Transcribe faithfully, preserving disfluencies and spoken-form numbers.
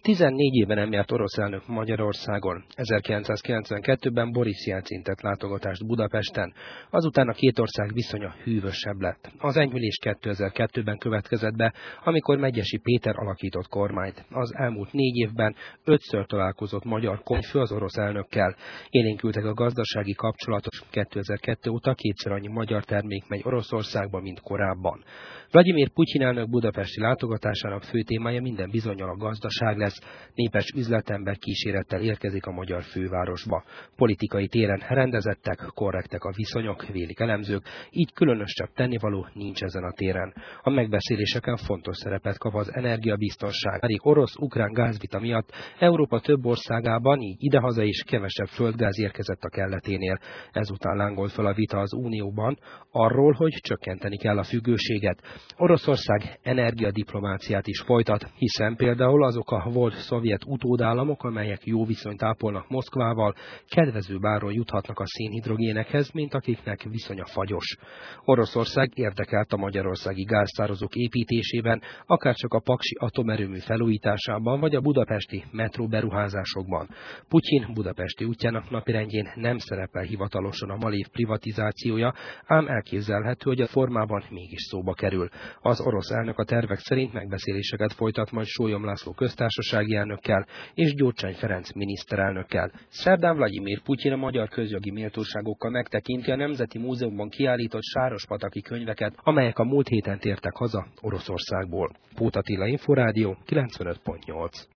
tizennégy éve nem járt orosz elnök Magyarországon. ezerkilencszázkilencvenkettőben Boris Jelcin tett látogatást Budapesten, azután a két ország viszonya hűvösebb lett. Az enyhülés kétezer-kettőben következett be, amikor Medgyessy Péter alakított kormányt. Az elmúlt négy évben ötször találkozott magyar kormányfő az orosz elnökkel. Élénkültek a gazdasági kapcsolatok. kétezer-kettő óta kétszer annyi magyar termék megy Oroszországba, mint korábban. Vlagyimir Putyin elnök budapesti látogatásának fő témája minden bizonnyal a gazdaság lesz. Népes üzletember kísérettel érkezik a magyar fővárosba. Politikai téren rendezettek, korrektek a viszonyok, vélik elemzők, így különösebb tennivaló nincs ezen a téren. A megbeszéléseken fontos szerepet kap az energiabiztonság. Pedig orosz-ukrán gázvita miatt Európa több országában, így idehaza is kevesebb földgáz érkezett a kelleténél. Ezután lángolt fel a vita az Unióban arról, hogy csökkenteni kell a függőséget. Oroszország energiadiplomáciát is folytat, hiszen például azok a volt szovjet utódállamok, amelyek jó viszonyt ápolnak Moszkvával, kedvezőbb áron juthatnak a szénhidrogénekhez, mint akiknek viszonya fagyos. Oroszország érdekelt a magyarországi gáztározók építésében, akárcsak a paksi atomerőmű felújításában, vagy a budapesti metró beruházásokban. Putyin budapesti útjának napirendjén nem szerepel hivatalosan a Malév privatizációja, ám elképzelhető, hogy a formában mégis szóba kerül. Az orosz elnök a tervek szerint megbeszéléseket folytat majd Sólyom László köztársasági elnökkel és Gyurcsány Ferenc miniszterelnökkel. Szerdán Vlagyimir Putyin a magyar közjogi méltóságokkal megtekinti a Nemzeti Múzeumban kiállított sárospataki könyveket, amelyek a múlt héten tértek haza Oroszországból. Póth Attila, Inforádió, kilencvenöt pont nyolc.